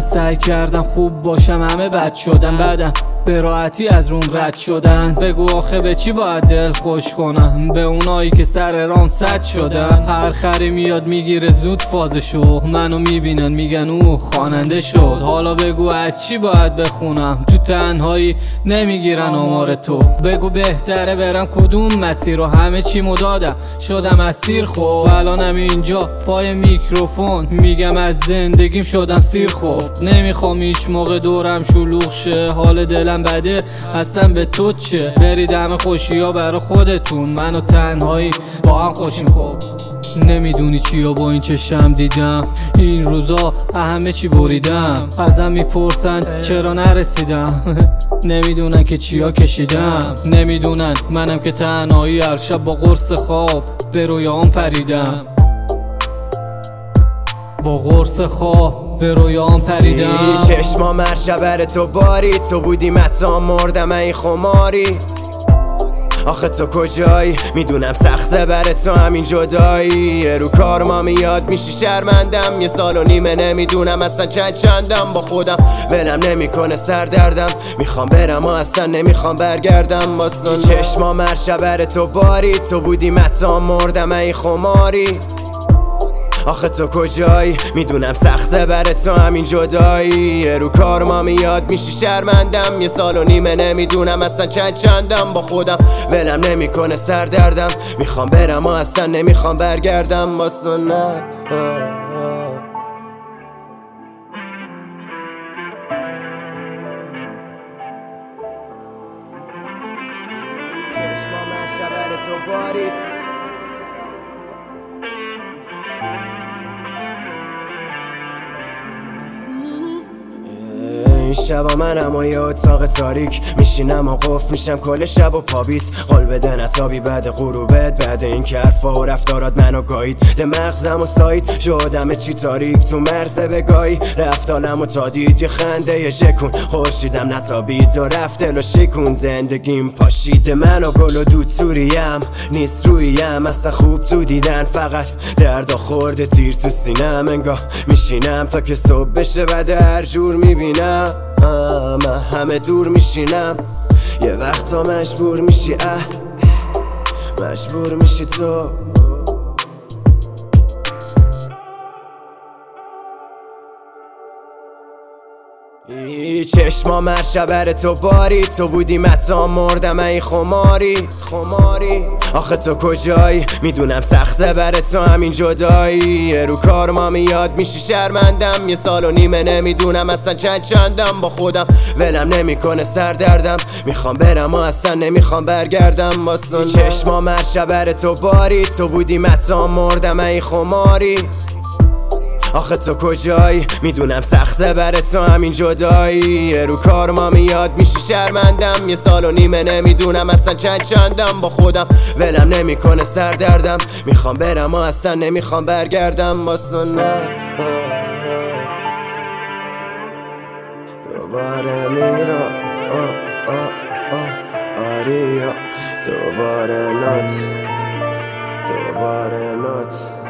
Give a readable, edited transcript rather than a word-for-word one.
سعی کردم خوب باشم، همه بد شدن، بعدم به راحتی از روم رد شدن. بگو آخه به چی باید دل خوش کنم؟ به اونایی که سر رام سد شدن. هر خری میاد میگیره زود فازشو، منو میبینن میگن او خواننده شد. حالا بگو از چی باید بخونم؟ تو تنهایی نمیگیرن آمار تو. بگو بهتره برم کدوم مسیر رو؟ همه چی مدادم شدم اسیر. خب الانم اینجا پای میکروفون میگم از زندگیم شدم سیر. خب نمیخوام هیچ موقع دورم شلوغ شه، حال دلم بده اصلا به تو چه؟ برید همه خوشی ها برا خودتون، من و تنهایی با هم خوشیم. خب نمیدونی چیا با این چشم دیدم، این روزا همه چی بریدم. ازم میپرسن چرا نرسیدم نمیدونن که چیا کشیدم، نمیدونن منم که تنهایی هر شب با قرص خواب به رویام پریدم، با قرص خواب به رویام پریدم. چشما مرشبر تو باری، تو بودی متا مردم این خماری. آخه تو کجایی؟ میدونم سخته بر تو همین جدایی. رو کار ما میاد میشی شرمندم، 1.5 سال نمیدونم اصلا چندم. با خودم ولم نمیکنه سردردم، میخوام برم و اصلا نمیخوام برگردم. با تو چشما مرشبر تو باری، تو بودی متا مردم این خماری. آخه تو کجایی؟ میدونم سخته بر تو همین جدایی. رو کار ما میاد میشی شرمندم، 1.5 سال نمیدونم اصلا چندم. با خودم ولم نمیکنه سردردم، میخوام برم و اصلا نمیخوام برگردم. با تو نه چشما من شبر تو باری. این شبا منم و یه اتاق تاریک میشینم و قفل میشم کل شب و پابیت. قول بده نتابی بعد غروبت، بعد این که حرفا و رفتارات منو گایید. ده مغزم و سایید شدم چی تاریک تو مرز بگاهی. رفت حالم و تا دید یه خنده یه شکون، خورشیدم نتابید و رفت دل و شکون. زندگیم پاشید من و گل و دود توریم نیست رویم اصلا خوب تو دیدن. فقط درد و خورده تیر تو سینم، انگاه میشینم تا که صبح بشه و در جور میبینم. من همه دور میشینم، یه وقتا مجبور میشی مجبور میشی تو. چشما مرشبر تو باری، تو بودی متا مردم این خماری. آخه تو کجایی؟ میدونم سخته بر تو همین جدایی. رو کار ما میاد میشی شرمندم، 1.5 سال نمیدونم اصلا چندم. با خودم ولم نمیکنه سردردم، میخوام برم و اصلا نمیخوام برگردم. با تو چشما مرشبر تو باری، تو بودی متا مردم این خماری. آخه تو کجایی؟ میدونم سخته بر تو همین جدایی. رو کار ما میاد میشی شرمندم، 1.5 سال نمیدونم اصلا چندم. با خودم ولم نمیکنه سردردم، میخوام برم و اصلا نمیخوام برگردم. با تو نه دوباره میرا آریا، دوباره نوت